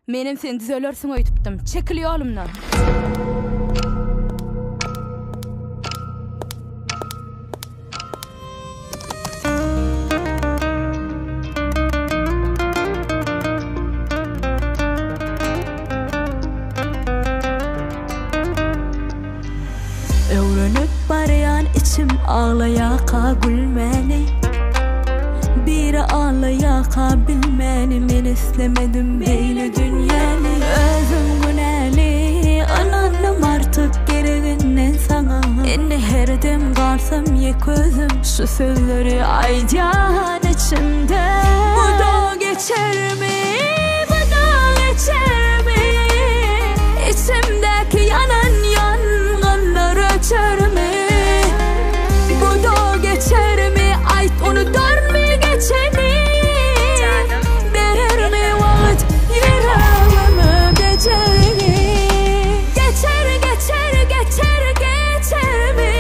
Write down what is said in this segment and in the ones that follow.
Menem sen düzelörsün öýtüpdim. Çekil ýolumdan. Öwrenip barýan içim ağlaýaka gülmeni. Biri ağlaýaka bilmeni. Men islemedim beýle dünýäni. Özüm günäli ananım artık gereginden sana. Enne her dem garsam ýek özüm şu sözleri aýdýan içimde. Bu da geçermi? Bu da geçermi? İçimdeki yanan yangınlar öçermi? Bu da geçermi? Ayt onu dönmü geçeni? Derer mi vakit yüreğime geçeni? Geçer geçer geçer geçer mi?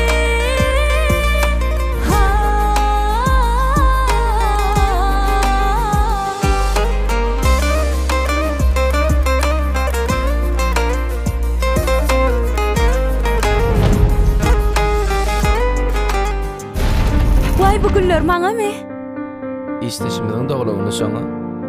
Vay bu günler maňa mı? İşleşimden doglagyny şoňa.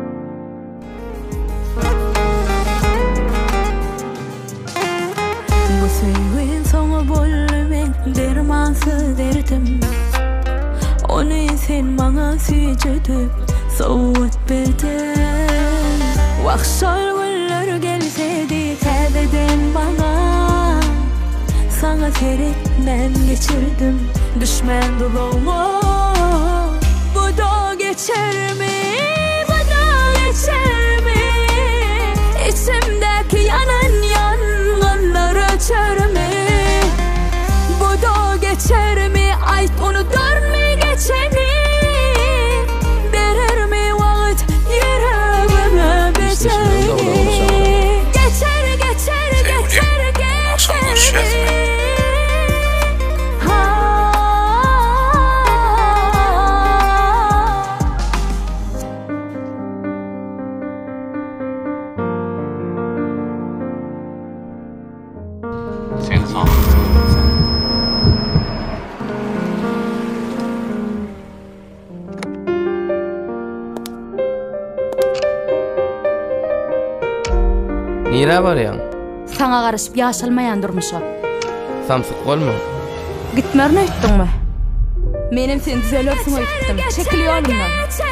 Bu sevgin soňa bolmek dermansız derdim. Onu sen maňa süýjedip sowat berdin. Wagşal günler gelsedi täzeden baňa. Sana teretmen geçirdim düşman doluğumu. Bu da geçer mi? Bu da geçer mi? İçimdeki yanan yangınlar öçer mi? Bu da geçer mi? Ayt onu dönmü geçeni? Derer mi vakit yüreğime beceni? Geçer geçer geçer geçer mi? Seni sağ ol. Nire barýan? Saňa garaşyp ýaşalmaýan durmuşa. Samsyk bolma. Gitmärni öýtdiňmi? Menem sen düzelörsün öýtüpdim. Çekil ýolumdan.